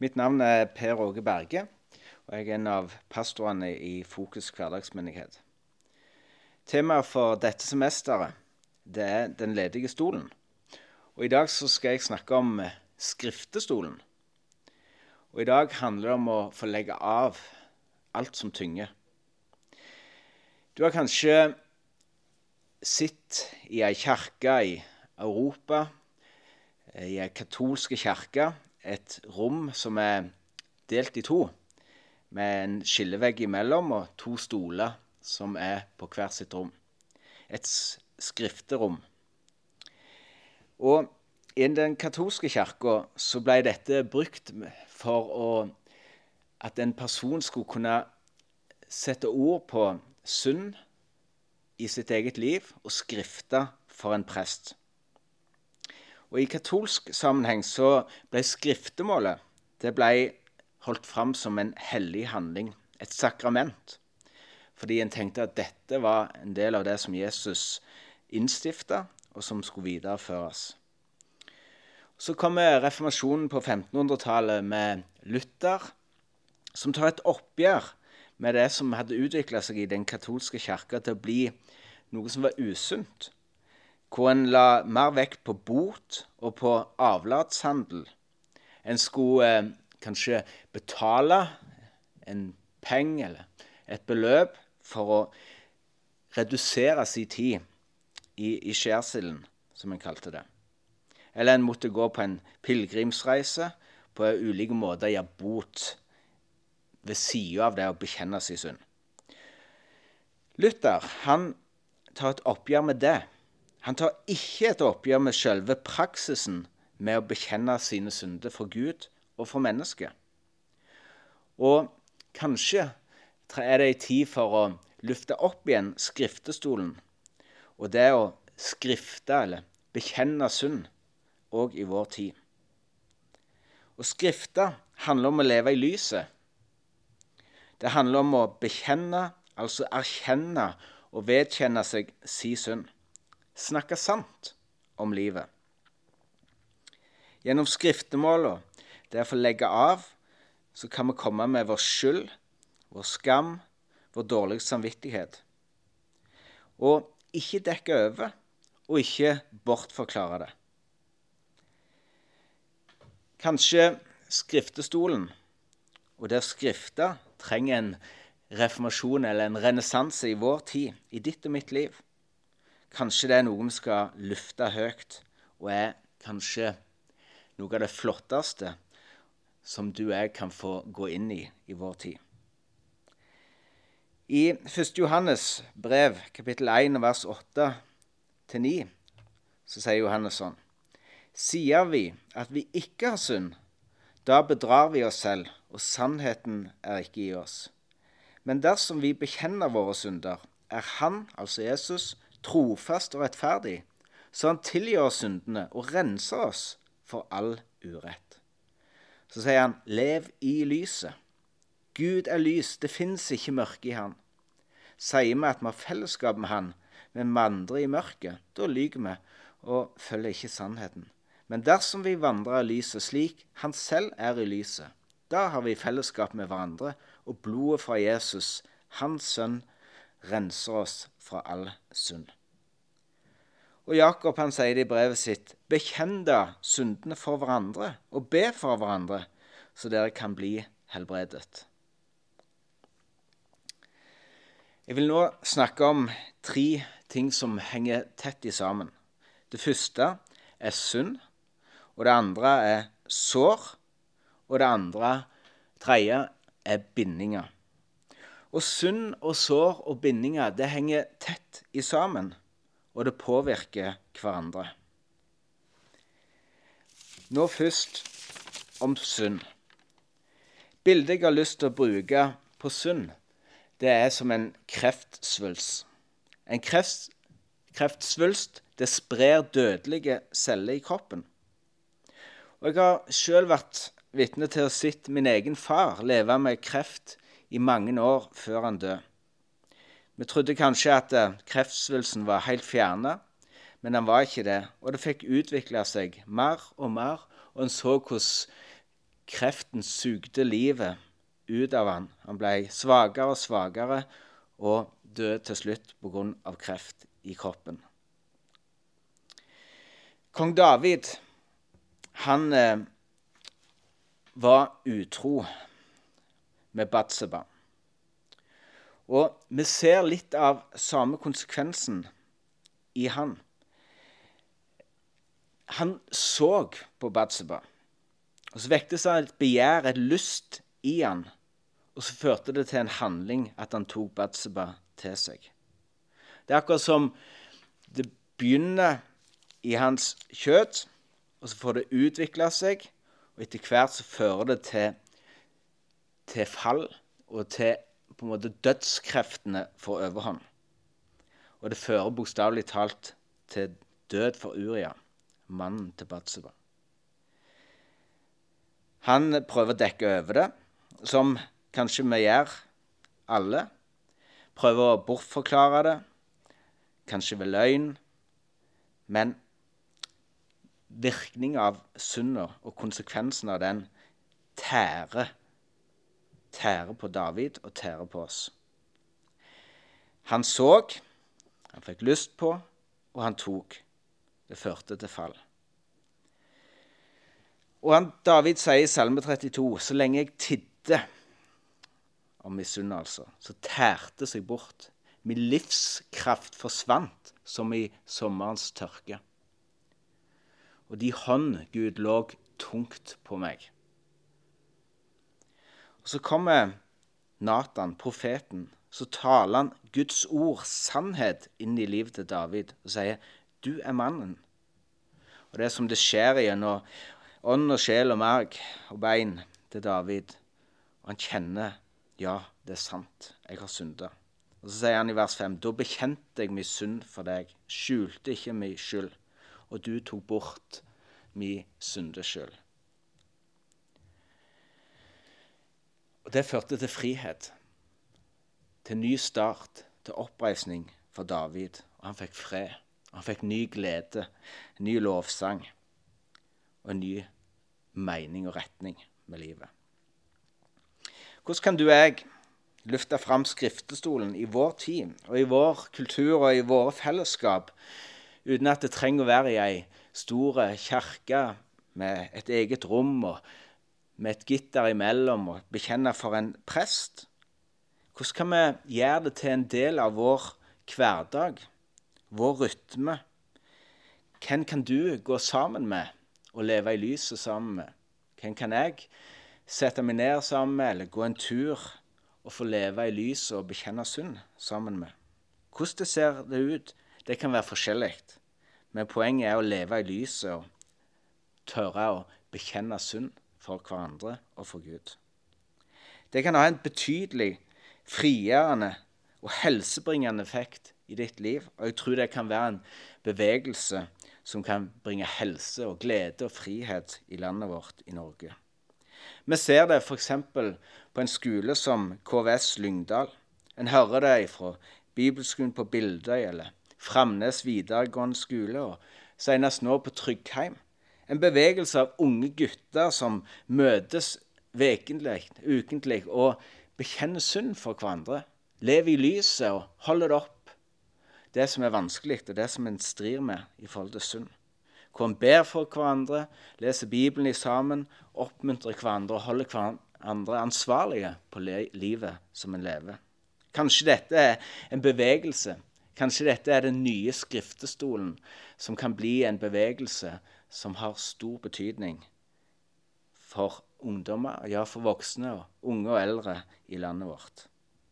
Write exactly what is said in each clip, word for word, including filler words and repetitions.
Mitt navn er Per Åge Berge, og jeg er en av pastorene i Fokus hverdagsmenighet. Temaet for dette semesteret det er den ledige stolen. Og I dag så skal jeg snakke om skriftestolen. Og I dag handler det om å få legge av alt som tynger. Du har kanskje sett i en kirke i Europa, i en katolske kirke, et rom som er delt i to, med en skillevegg imellom og to stoler som er på hver sitt rom. Et skrifterom. Og i den katolske kirken så ble dette brukt for å, at en person skulle kunne sette ord på synd i sitt eget liv og skrifte for en prest. Og I katolsk sammenheng så ble skriftemålet det ble holdt fram som en hellig handling, et sakrament. Fordi en tenkte at dette var en del av det som Jesus innstiftet og som skulle videreføres. Så kommer reformasjonen på femtenhundretallet med Luther, som tar et oppgjør med det som hadde utviklet seg i den katolske kirken til å bli noe som var usunt, hvor en la mer vekt på bot og på avlatshandel. En skulle eh, kanskje betale en peng eller et beløp for å redusere sin tid i, i skjærsilden, som en kalte det. Eller en måtte gå på en pilgrimsreise på ulike måter å gjøre bot ved siden av det å bekjenne sin synd. Luther, han tar et oppgjør med det. Han tar ikke et oppgjør med selve praksisen med å bekjenne sine synder for Gud og for mennesket. Og kanskje er det en tid for å løfte opp igjen skriftestolen, og det å skrifte eller bekjenne synd også i vår tid. Å skrifte handler om å leve i lyset. Det handler om å bekjenne, altså erkjenne og vedkjenne seg sin synd. Snakke sant om livet. Gjennom skriftemålet, det å få legge av, så kan vi komme med vår skyld, vår skam, vår dårlige samvittighet. Og ikke dekke over, og ikke bortforklare det. Kanskje skriftestolen, og det å skrifte, trenger en reformasjon eller en renessanse i vår tid, i ditt og mitt liv. Kanskje det er noe vi skal lufte høyt, og er kanskje noe av det flotteste som du og jeg kan få gå inn i i vår tid. I første Johannes brev, kapittel én, vers åtte til ni, så sier Johannes sånn: Sier vi at vi ikke har synd, da bedrar vi oss selv, og sannheten er ikke i oss. Men dersom vi bekjenner våre synder, er han, altså Jesus, trofast og rettferdig, så han tilgir oss syndene og renser oss for all urett. Så sier han, lev i lyset. Gud er lys, det finnes ikke mørke i han. Sier vi at vi har fellesskap med han, men vandrer i mørket, da lyger vi og følger ikke sannheten. Men dersom vi vandrer i lyset slik han selv er i lyset, da har vi fellesskap med hverandre, og blodet fra Jesus, hans sønn, renser oss fra all synd. Og Jakob han sier det i brevet sitt, bekjenn da syndene for hverandre, og be for hverandre, så dere kan bli helbredet. Jeg vil nå snakke om tre ting som henger tett i sammen. Det første er synd, og det andre er sår, og det andre, tredje, er bindinger. Og synd og sår og bindinger, det henger tett i sammen, og det påvirker hverandre. Nå først om synd. Bildet jeg har lyst til å bruke på synd, det er som en kreftsvulst. En kreft, kreftsvulst, det sprer dødelige celler i kroppen. Og jeg har selv vært vitne til å se min egen far leve med kreft i mange år før han døde. Vi trodde kanskje at kreftsvulsten var helt fjernet, men den var ikke det, og det fikk utvikle seg mer og mer, og en så hvordan kreften sugde livet ut av han. Han ble svagere og svagere og døde til slutt på grunn av kreft i kroppen. Kong David, han eh, var utro med Batseba. Og vi ser litt av samme konsekvensen i han. Han så på Batseba, og så vekte seg et begjær, et lyst i han, og så førte det til en handling at han tok Batseba til seg. Det er akkurat som det begynner i hans kjøtt, og så får det utvikle seg, og etter hvert så fører det til, til fall, og til på en måte dødskreftene for overhånd. Og det fører bokstavelig talt til død for Uria, mannen til Batseba. Han prøver å dekke over det, som kanskje vi gjør alle. Prøver å bortforklare det, kanskje ved løgn. Men virkningen av synden og konsekvensen av den tærer, tærer på David og tærer på oss. Han så, han fikk lyst på, og han tok. Det førte til fall. Og han, David sier i Salme trettito, så lenge jeg tidde om misunnelse, så tærte seg bort. Min livskraft forsvant som i sommerens tørke. Og de hånd, Gud, lå tungt på meg. Og så kommer Nathan, profeten, så taler han Guds ord, sannhet, inn i livet til David, og sier, du er mannen. Og det er som det skjer igjennom ånd og sjel og marg og bein til David. Og han kjenner, ja, det er sant, jeg har syndet. Og så sier han i vers fem, da bekjente jeg min synd for deg, skjulte ikke min skyld, og du tok bort min syndeskyld. Og det førte til frihet, til ny start, til oppreisning for David. Og han fikk fred, og han fikk ny glede, ny lovsang og en ny mening og retning med livet. Hvordan kan du og jeg løfte fram skriftestolen i vår tid, og i vår kultur og i våre fellesskap, uten at det trenger å være i en stor kirke med et eget rom og med et gitter imellom og bekjenne for en prest? Hvordan kan vi gjøre det til en del av vår hverdag, vår rytme? Hvem kan du gå sammen med og leve i lyset sammen med? Hvem kan jeg sette meg ned sammen med, eller gå en tur og få leve i lyset og bekjenne synd sammen med? Hvordan det ser det ut, det kan være forskjellig. Men poenget er å leve i lyset og tørre å bekjenne synd for hverandre og for Gud. Det kan ha en betydelig frigjørende og helsebringende effekt i ditt liv, og jeg tror det kan være en bevegelse som kan bringe helse og glede og frihet i landet vårt i Norge. Vi ser det for eksempel på en skole som K V S Lyngdal. En hører det fra Bibelskolen på Bildøy eller Framnes videregående skole, og senest nå på Tryggheim. En bevegelse av unge gutter som møtes vekentlig, ukentlig, og bekjenner synd for hverandre. Lever i lyset og holder det opp. Det som er vanskelig, og det som en strir med i forhold til synd. Hvor en ber for hverandre, leser Bibelen i sammen, oppmuntrer hverandre og holder hverandre ansvarlige på livet som en lever. Kanskje dette er en bevegelse. Kanskje dette er den nye skriftestolen som kan bli en bevegelse som har stor betydning for ungdommer, ja for voksne, og unge og eldre i landet vårt.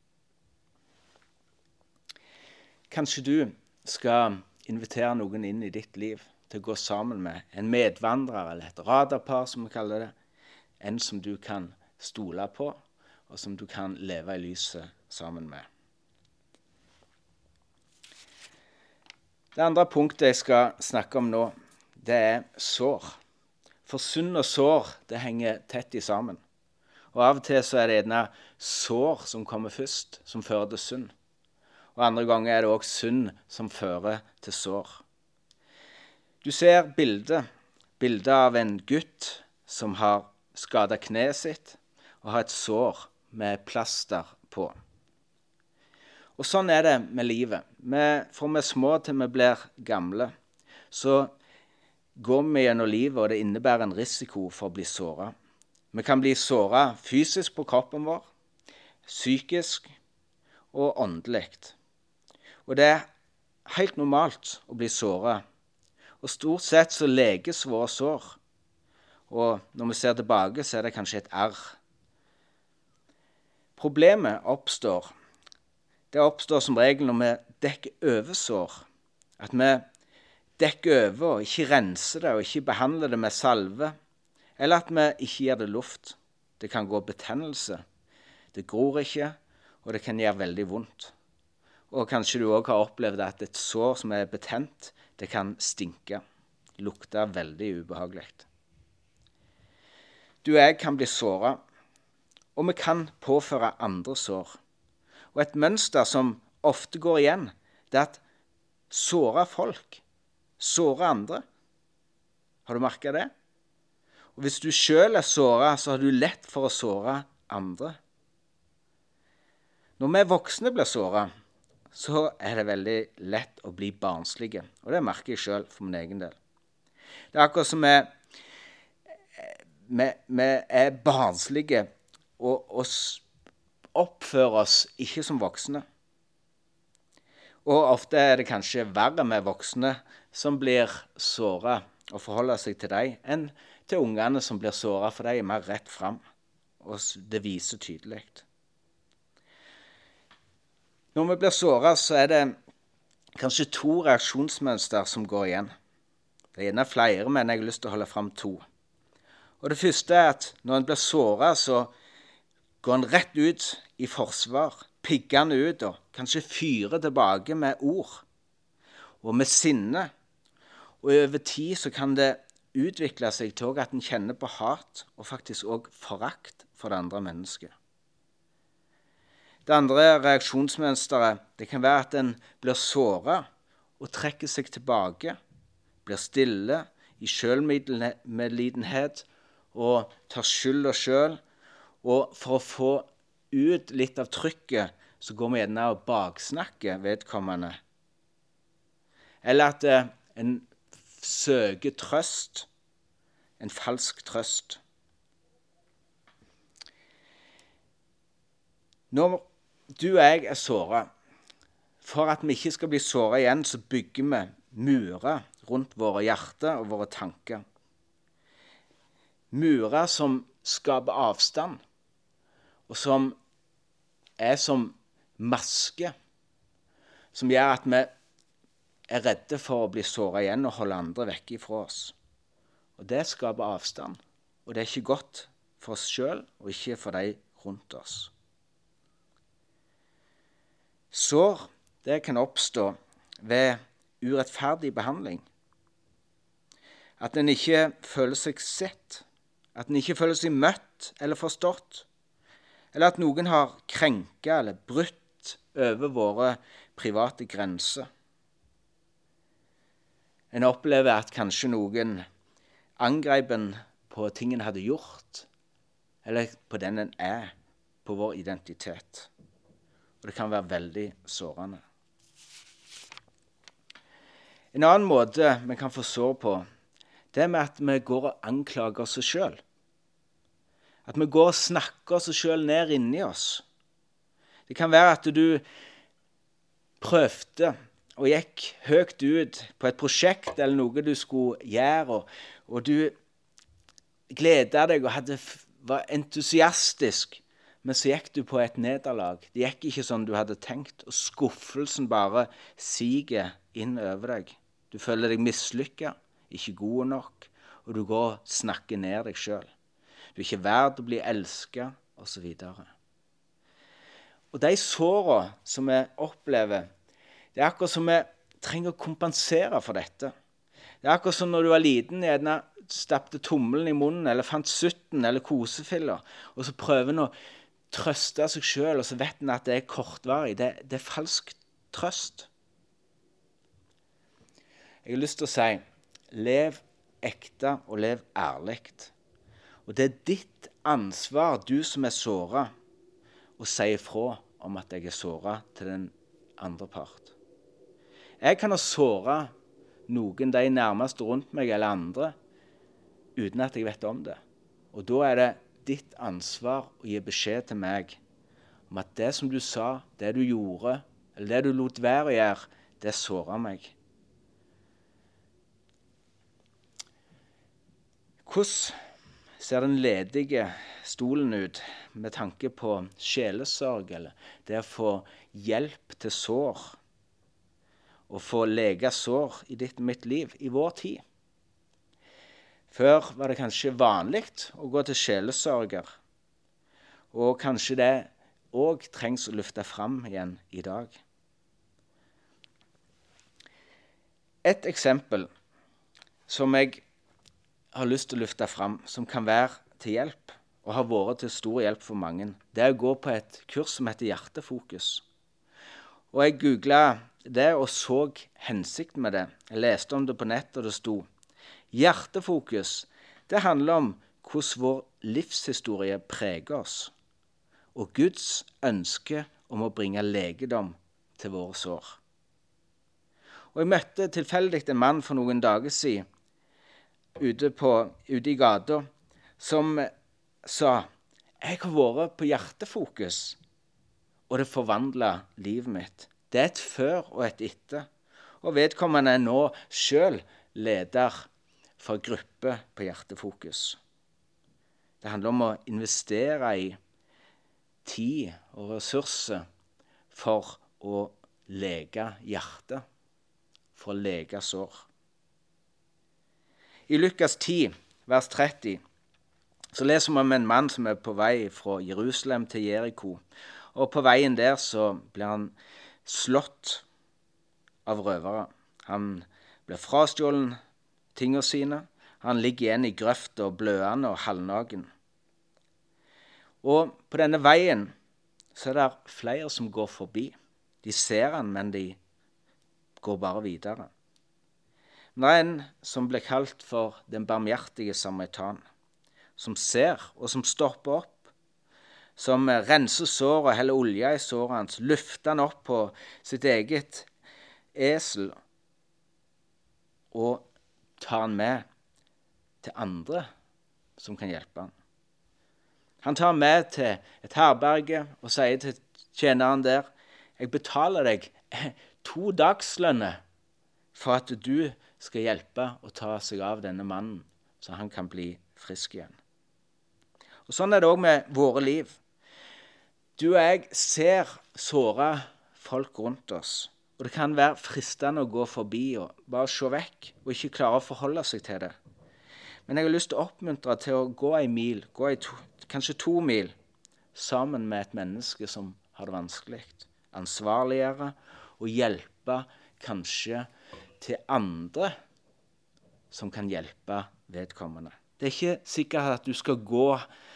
Kanskje du skal invitere noen inn i ditt liv til å gå sammen med en medvandrer eller et radarpar, som vi kaller det, en som du kan stole på, og som du kan leve i lyset sammen med. Det andre punktet jeg skal snakke om nå, det er sår. For synd og sår, det henger tett i sammen. Og av og til så er det gjerne sår som kommer først, som fører til synd. Og andre ganger er det også synd som fører til sår. Du ser bildet, bildet av en gutt som har skadet kneet sitt og har et sår med plaster på. Og sånn er det med livet. Vi, fra vi er små til vi blir gamle, så går vi gjennom livet, og det innebærer en risiko for å bli såret. Vi kan bli såret fysisk på kroppen vår, psykisk og åndelig. Og det er helt normalt å bli såret. Og stort sett så leges våre sår. Og når vi ser tilbake, så er det kanskje et arr. Problemet oppstår. Det oppstår som regel når vi dekker over sår. At vi dekker over og ikke renser det, og ikke behandler det med salve. Eller at vi ikke gir det luft. Det kan gå betennelse. Det gror ikke, og det kan gjøre veldig vondt. Og kanskje du også har opplevd at et sår som er betent, det kan stinke. Lukte veldig ubehagelig. Du og jeg kan bli såret, og vi kan påføre andre sår. Og et mønster som ofte går igjen, det er at såre folk, såre andre. Har du merket det? Og hvis du selv er såret, så har du lett for å såre andre. Når vi voksne blir såret, så er det veldig lett å bli barnslige. Og det merker jeg selv for min egen del. Det er akkurat som vi, vi, vi er barnslige og, og oppfører oss ikke som voksne. Og ofte er det kanskje verre med voksne som blir såret og forholder seg til dem, enn til ungene som blir såret, for de er mer rett frem, og det viser tydelig. Når vi blir såret, så er det kanskje to reaksjonsmønster som går igjen. Det er gjerne flere, men jeg har lyst til å holde frem to. Og det første er at når en blir såret, så går en rett ut i forsvar, piggende ut, og kanskje fyrer tilbake med ord, og med sinne. Og over tid så kan det utvikle seg til at en kjenner på hat, og faktisk også forakt for det andre mennesket. Det andre reaksjonsmønsteret, det kan være at en blir såret og trekker seg tilbake, blir stille i selvmedlidenhet og tar skyld og selv. Og for å få ut litt av trykket, så går vi gjerne og baksnakker vedkommende. Eller at en søker trøst, en falsk trøst. Når du og jeg er såret, for at vi ikke skal bli såret igjen, så bygger vi murer rundt våre hjerter og våre tanker. Murer som skaper avstand, og som er som maske, som gjør at vi er redde for å bli såret igjen og holde andre vekk ifra oss. Og det skaper avstand, og det er ikke godt for oss selv, og ikke for de rundt oss. Sår, det kan oppstå ved urettferdig behandling. At en ikke føler seg sett, at en ikke føler seg møtt eller forstått, eller at noen har krenket eller brutt over våre private grenser. En opplever at kanskje noen angrep en på ting en hadde gjort, eller på den en er, på vår identitet. Og det kan være veldig sårende. En annen måte vi kan få sår på, det er med at vi går og anklager oss selv. At vi går og snakker oss selv ned inni oss. Det kan være at du prøvde og gikk høyt ut på et prosjekt eller noe du skulle gjøre, og, og du gledet deg og hadde, var entusiastisk, men så gikk du på et nederlag. Det gikk ikke sånn du hadde tenkt, og skuffelsen bare siger inn over deg. Du føler deg mislykket, ikke god nok, og du går og snakker ned deg selv. Du er ikke verd å bli elsket, og så videre. Og de sårene som vi opplever, det er akkurat som vi trenger å kompensere for dette. Det er akkurat som når du var liten, gjerne stappte tommelen i munnen, eller fant sutten, eller kosefiller, og så prøver en å trøste seg selv, og så vet en at det er kortvarig. Det, det er falsk trøst. Jeg har lyst til å si, lev ekte og lev ærlig. Og det er ditt ansvar, du som er såret, å si ifra om at jeg er såret til den andre part. Jeg kan ha såret noen, de nærmeste rundt meg eller andre, uten at jeg vet om det. Og da er det ditt ansvar å gi beskjed til meg om at det som du sa, det du gjorde, eller det du lot være å gjøre, det såret meg. Hvordan ser den ledige stolen ut med tanke på sjelesorg, eller det å få hjelp til sår, og få lege sår i ditt og mitt liv, i vår tid? Før var det kanskje vanlig å gå til sjelesorger, og kanskje det også trengs å løfte fram igjen i dag. Et eksempel som jeg har lyst til å løfte fram, som kan være til hjelp, og har vært til stor hjelp for mange, det er å gå på et kurs som heter Hjertefokus. Og jeg googlet det og så hensikten med det. Jeg leste om det på nett, og det sto: Hjertefokus, det handler om hvordan vår livshistorie preger oss, og Guds ønske om å bringe legedom til våre sår. Og jeg møtte tilfeldig en mann for noen dager siden, ute, på, ute i gata, som sa: jeg har vært på Hjertefokus, og det forvandlet livet mitt. Det er et før og et etter. Og vedkommende er nå selv leder for gruppe på Hjertefokus. Det handler om å investere i tid og ressurser for å lege hjertet, for å lege sår. I Lukas ti, vers tretti, så leser vi om en mann som er på vei fra Jerusalem til Jericho. Og på veien der så blir han slått av røvere. Han blir frastjålen tingene sine. Han ligger igjen i grøft og blødende og halvnaken. Og på denne veien så er det flere som går forbi. De ser han, men de går bare videre. Men det er en som blir kalt for den barmhjertige samaritan, som ser og som stopper opp, som renser sår og heller olje i såret hans, løfter han opp på sitt eget esel og tar han med til andre som kan hjelpe han. Han tar han med til et herberge og sier til tjeneren der: jeg betaler deg to dagslønner for at du skal hjelpe å ta seg av denne mannen, så han kan bli frisk igjen. Og sånn er det også med våre liv. Du og jeg ser såre folk rundt oss, og det kan være fristende å gå forbi og bare se vekk, og ikke klare å forholde seg til det. Men jeg har lyst til å oppmuntre til å gå en mil, gå en to, kanskje to mil, sammen med et menneske som har det vanskelig. Ansvarliggjøre og hjelpe kanskje til andre som kan hjelpe vedkommende. Det er ikke sikkert at du skal gå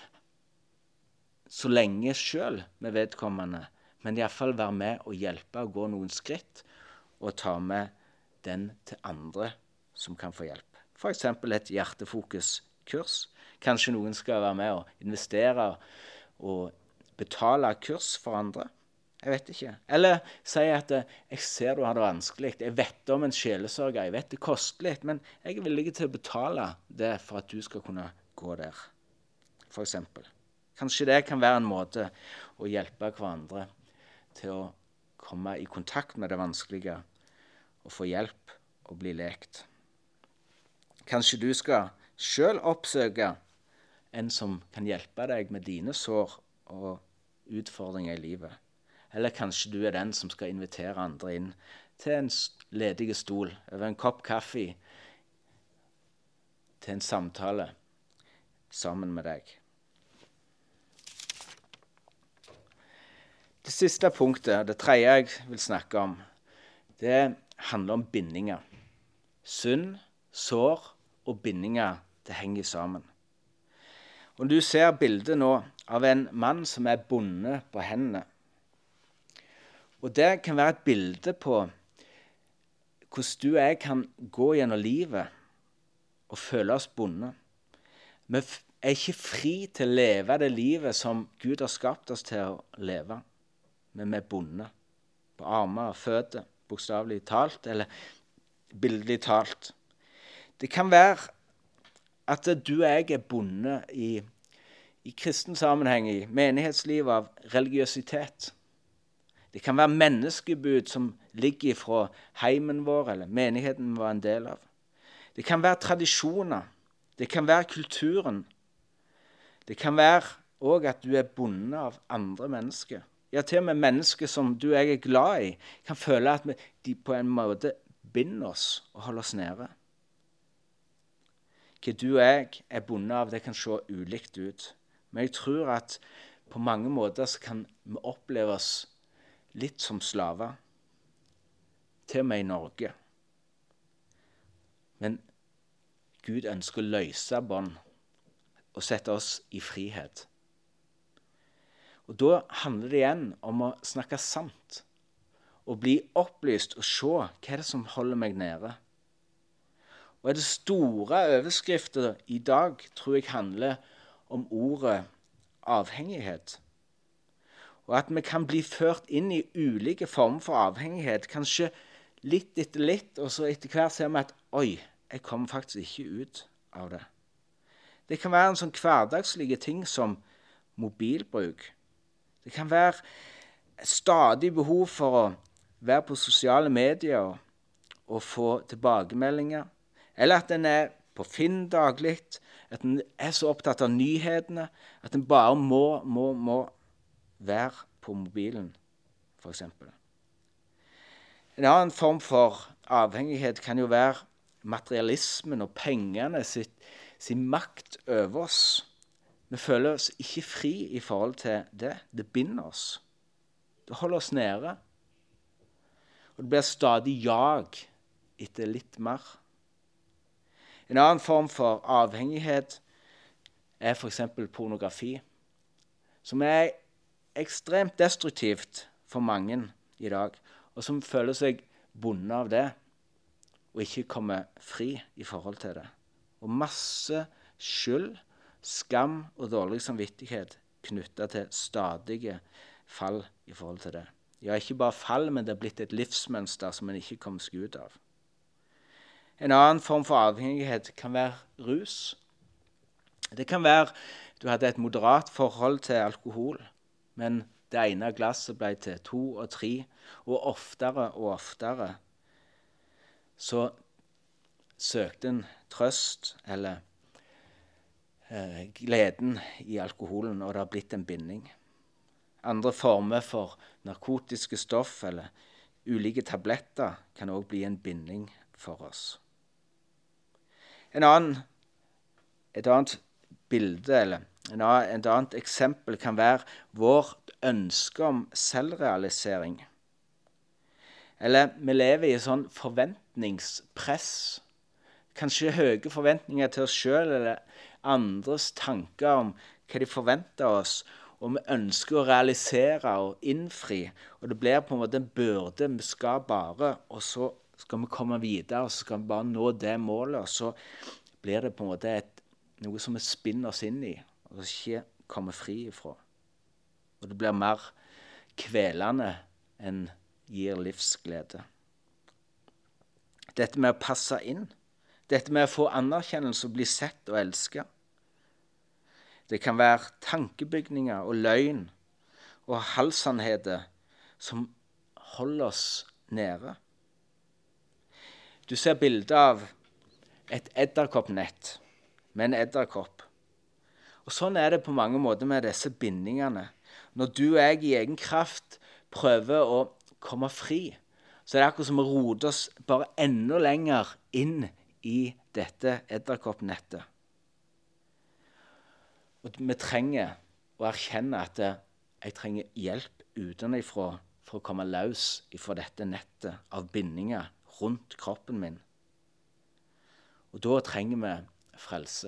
så lenge selv med vedkommende, men i hvert fall være med og hjelpe å gå noen skritt og ta med den til andre som kan få hjelp. For eksempel et hjertefokuskurs. Kanskje noen skal være med og investere og betale kurs for andre. Jeg vet ikke. Eller si at jeg ser du har det vanskelig. Jeg vet om en sjelesorger. Jeg vet det koster litt, men jeg er villig til å betale det for at du skal kunne gå der. For eksempel. Kanskje det kan være en måte å hjelpe hverandre til å komme i kontakt med det vanskelige og få hjelp og bli lekt. Kanskje du skal selv oppsøke en som kan hjelpe deg med dine sår og utfordringer i livet. Eller kanskje du er den som skal invitere andre inn til en ledig stol, over en kopp kaffe, til en samtale sammen med deg. Det siste punktet, det tredje jeg vil snakke om, det handler om bindinger. Synd, sår og bindinger, det henger sammen. Og du ser bildet nå av en mann som er bundet på hendene. Og det kan være et bilde på hvordan du og jeg kan gå gjennom livet og føle oss bundet. Vi er ikke fri til å leve det livet som Gud har skapt oss til å leve. Men vi er bundet på armer og føtter, bokstavelig talt, eller bildelig talt. Det kan være at du og jeg er bundet i, i kristen sammenheng, i menighetsliv av religiøsitet. Det kan være menneskebud som ligger fra heimen vår, eller menigheten vi var en del av. Det kan være tradisjoner. Det kan være kulturen. Det kan være også at du er bundet av andre mennesker. Ja, til og med mennesker som du og jeg er glad i, kan føle at vi, de på en måte binder oss og holder oss nede. Hva du og jeg er bundet av, det kan se ulikt ut. Men jeg tror at på mange måter så kan vi oppleve oss litt som slaver. Til og med i Norge. Men Gud ønsker å løse bånd og sette oss i frihet. Og da handler det igjen om å snakke sant, og bli opplyst og se hva er det som holder meg nede. Og er det store overskrifter i dag, tror jeg handler om ordet avhengighet. Og at vi kan bli ført inn i ulike former for avhengighet, kanskje litt etter litt, og så etter hvert ser vi at oi, jeg kommer faktisk ikke ut av det. Det kan være en sånn hverdagslige ting som mobilbruk. Det kan være stadig behov for å være på sosiale medier og, og få tilbakemeldinger. Eller at en er på Finn daglig, at en er så opptatt av nyhetene, at en bare må, må, må være på mobilen, for eksempel. En annen form for avhengighet kan jo være materialismen og pengene sitt, sin makt over oss. Vi føler oss ikke fri i forhold til det. Det binder oss. Det holder oss nede. Og det blir stadig jag etter litt mer. En annen form for avhengighet er for eksempel pornografi, som er ekstremt destruktivt for mange i dag, og som føler seg bundet av det, og ikke kommer fri i forhold til det. Og masse skyld, skam og dårlig samvittighet knyttet til stadige fall i forhold til det. Ja, ikke bare fall, men det er blitt et livsmønster som en ikke kommer seg ut av. En annen form for avhengighet kan være rus. Det kan være du hadde et moderat forhold til alkohol, men det ene glasset ble til to og tre, og oftere og oftere så søkte en trøst eller eh, gleden i alkoholen, og det har blitt en binding. Andre former for narkotiske stoff eller ulike tabletter kan også bli en binding for oss. En annen, et annet bilde eller en annen, et annet eksempel kan være vårt ønske om selvrealisering. Eller vi lever i sånn forventningspress. Kanskje høye forventninger til oss selv eller andres tanker om hva de forventer oss, og vi ønsker å realisere og innfri, og det blir på en måte en byrde. Vi skal bare, og så skal vi komme videre, og så skal vi bare nå det målet, og så blir det på en måte et, noe som vi spinner oss inn i, og ikke kommer fri ifra. Og det blir mer kvelende enn gir livsglede. Dette med å passe inn, dette med å få anerkjennelse og bli sett og elsket. Det kan være tankebygninger og løgn og halvsannheter som holder oss nede. Du ser bilder av et edderkoppnett med en edderkopp. Og sånn er det på mange måter med disse bindingene. Når du og jeg i egen kraft prøver å komme fri, så er det akkurat som å rote oss bare enda lenger inn i dette edderkoppnettet. Og vi trenger å erkjenne at jeg trenger hjelp utenfra for å komme løs fra dette nettet av bindinger rundt kroppen min. Og da trenger vi frelse.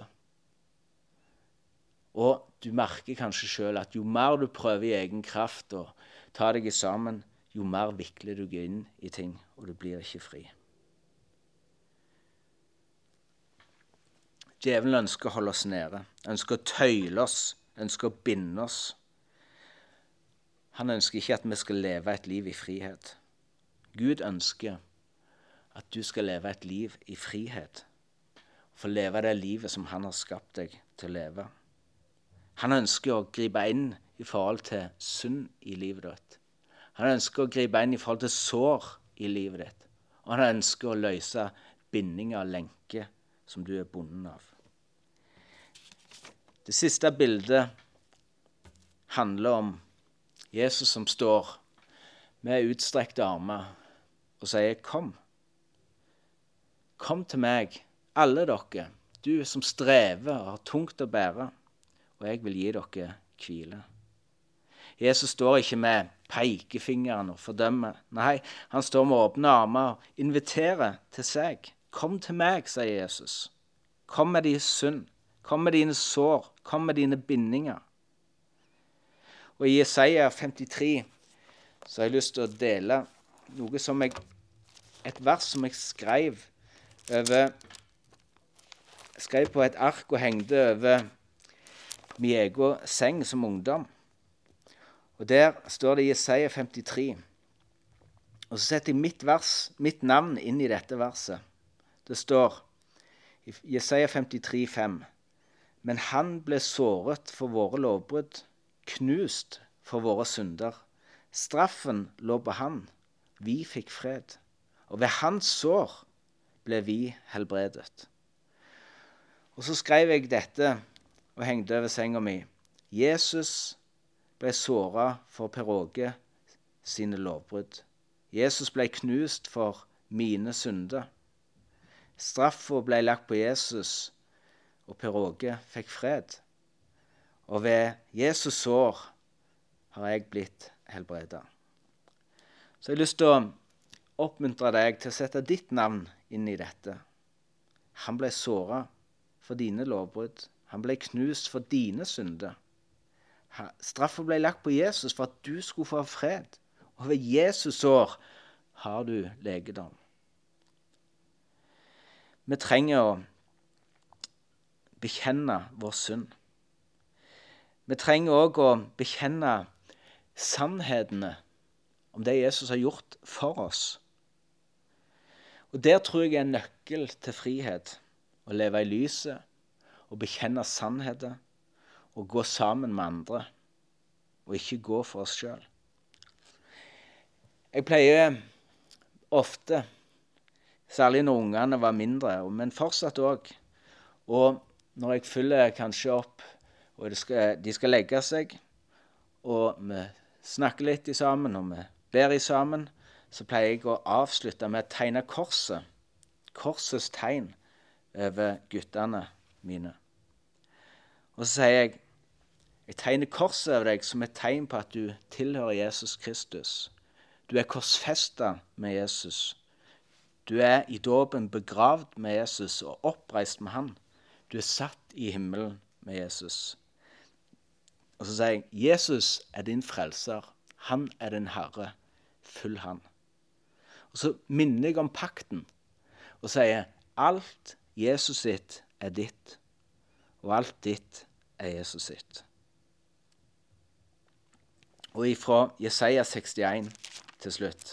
Og du merker kanskje selv at jo mer du prøver i egen kraft og tar deg sammen, jo mer vikler du går inn i ting, og du blir ikke fri. Djevelen ønsker å holde oss nede, ønsker å tøyle oss, ønsker å binde oss. Han ønsker ikke at vi skal leve et liv i frihet. Gud ønsker at du skal leve et liv i frihet, for å leve det livet som han har skapt deg til å leve. Han ønsker å gripe inn i forhold til synd i livet ditt. Han ønsker å gripe inn i forhold til sår i livet ditt. Og han ønsker å løse bindinger og lenker som du er bundet av. Det siste bildet handler om Jesus som står med utstrekte armer og sier, kom. Kom til meg, alle dere, du som strever og har tungt å bære, og jeg vil gi dere hvile. Jesus står ikke med pekefingeren og fordømmer. Nei, han står med åpne armer og inviterer til seg. Kom til meg, sier Jesus. Kom med din synd. Kom med dine sår. Kom med dine bindinger. Og i Jesaja femtitre så har jeg lyst til å dele noe som jeg, et vers som jeg skrev over, skrev på et ark og hengte over min egen seng som ungdom. Og der står det i Jesaja femtitre. Og så setter jeg mitt vers, mitt navn inn i dette verset. Det står i Jesaja femtitre fem. Men han ble såret for våre lovbrudd, knust for våre synder. Straffen lå på han, vi fikk fred. Og ved hans sår ble vi helbredet. Og så skrev jeg dette og hengte over senga mi. Jesus ble såret for Per Åge sine lovbrudd. Jesus ble knust for mine synder. Straffen ble lagt på Jesus, og Per Åge fikk fred. Og ved Jesus sår har jeg blitt helbredet. Så jeg har lyst til å oppmuntre deg til å sette ditt navn inn i dette. Han ble såret for dine lovbrudd. Han ble knust for dine synder. Straffen ble lagt på Jesus for at du skulle få fred. Og ved Jesus sår har du legedom. Vi trenger å bekjenne vår synd. Vi trenger også å bekjenne sannhetene om det Jesus har gjort for oss. Og der tror jeg er en nøkkel til frihet. Å leve i lyset, å bekjenne sannheter, og gå sammen med andre, og ikke gå for oss selv. Jeg pleier ofte, særlig når ungene var mindre, men fortsatt også, og når jeg fyller kanskje opp, og de skal, de skal legge seg, og vi snakker litt sammen, og vi ber sammen, så pleier jeg å avslutte med å tegne korset, korsets tegn over guttene mine. Og så sier jeg, jeg tegner korset over deg som et tegn på at du tilhører Jesus Kristus. Du er korsfestet med Jesus. Du er i dåpen begravd med Jesus og oppreist med han. Du er satt i himmelen med Jesus. Og så sier jeg, Jesus er din frelser. Han er din Herre. Følg han. Og så minner jeg om pakten og sier, alt Jesus sitt er ditt, og alt ditt er Jesus sitt. Og ifra Jesaja sekstien til slutt.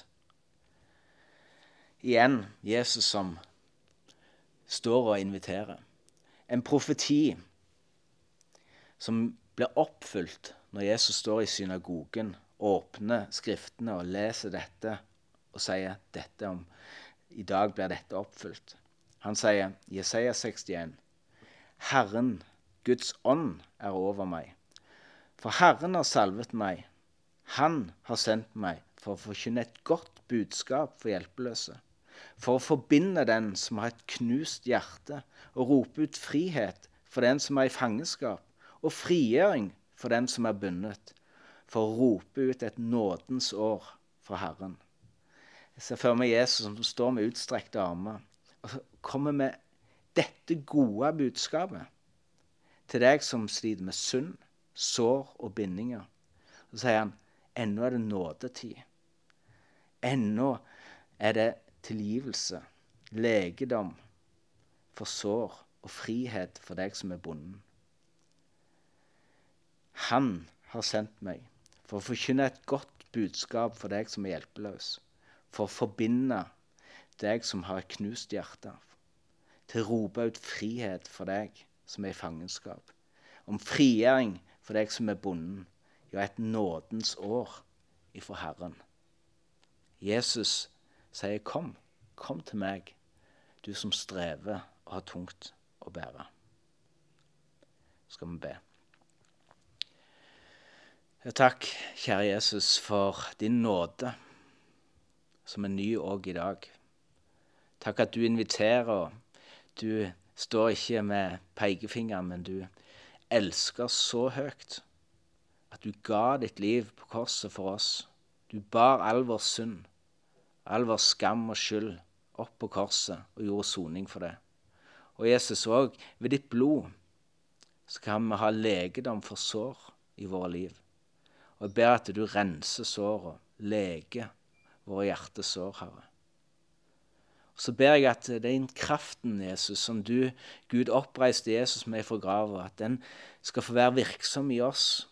Igjen Jesus som står og inviterer. En profeti som blir oppfylt når Jesus står i synagogen, åpner skriftene og leser dette og sier dette om, i dag blir dette oppfylt. Han sier, Jesaja sekstien, Herren, Guds ånd er over meg. For Herren har salvet meg. Han har sendt meg for å forkynne et godt budskap for hjelpeløse. For å forbinde den som har et knust hjerte, og rope ut frihet for den som er i fangenskap, og frigjøring for den som er bundet. For å rope ut et nådens år for Herren. Jeg ser for meg Jesus som står med utstrekte armer, og kommer med dette gode budskapet til deg som sliter med synd, sår og bindinger. Så sier han, ennå er det nådetid. Ennå er det tilgivelse, legedom for sår og frihet for deg som er bonden. Han har sendt meg for å forkynne et godt budskap for deg som er hjelpeløs, for å forbinde deg som har et knust hjerte, til å rope ut frihet for deg som er i fangenskap, om frigjøring for deg som er bonden, ja, et nådens år ifra Herren. Jesus sier, kom, kom til meg, du som strever og har tungt å bære. Skal vi be. Ja, takk, kjære Jesus, for din nåde, som er ny også i dag. Takk at du inviterer, og du står ikke med pekefingeren, men du elsker så høyt at du ga ditt liv på korset for oss. Du bar all vår synd, all vår skam og skyld opp på korset og gjorde soning for det. Og Jesus, også ved ditt blod så kan vi ha legedom for sår i våre liv. Og jeg ber at du renser sår og leger våre hjertesår, Herre. Og så ber jeg at den kraften, Jesus, som du, Gud, oppreiste Jesus med fra graven, at den skal få være virksom i oss.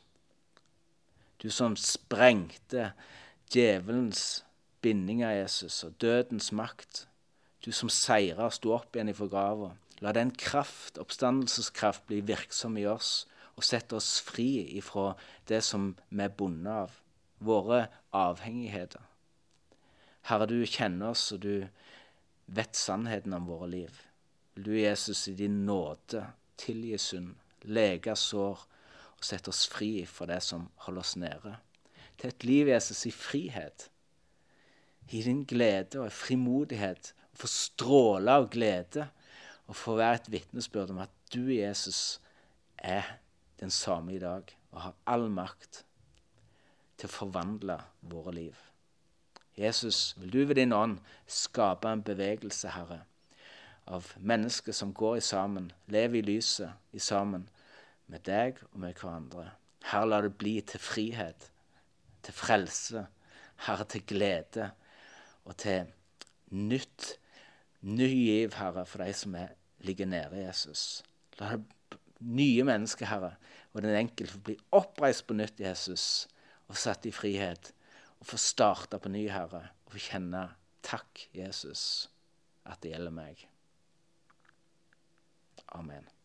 Du som sprengte djevelens bindinger, Jesus, og dødens makt. Du som seirer og sto opp igjen fra graven. La den kraft, oppstandelseskraft, bli virksom i oss, og sette oss fri ifra det som vi er bundet av, våre avhengigheter. Herre, du kjenner oss, og du vet sannheten om våre liv. Vil du, Jesus, i din nåde tilgi synd, lege sår, og sette oss fri fra det som holder oss nede. Til et liv, Jesus, i frihet, i din glede og frimodighet, og få stråle av glede, og få være et vitnesbyrd om at du, Jesus, er den samme i dag, og har all makt til å forvandle våre liv. Jesus, vil du ved din ånd skape en bevegelse, Herre, av mennesker som går i sammen, lever i lyset i sammen, med deg og med hverandre. Herre, la det bli til frihet, til frelse, Herre, til glede, og til nytt, ny giv, Herre, for de som er, ligger nede, Jesus. La det nye mennesker, Herre, og den enkelte får bli oppreist på nytt, Jesus, og satt i frihet, og få starte på ny, Herre, og få kjenne, takk, Jesus, at det gjelder meg. Amen.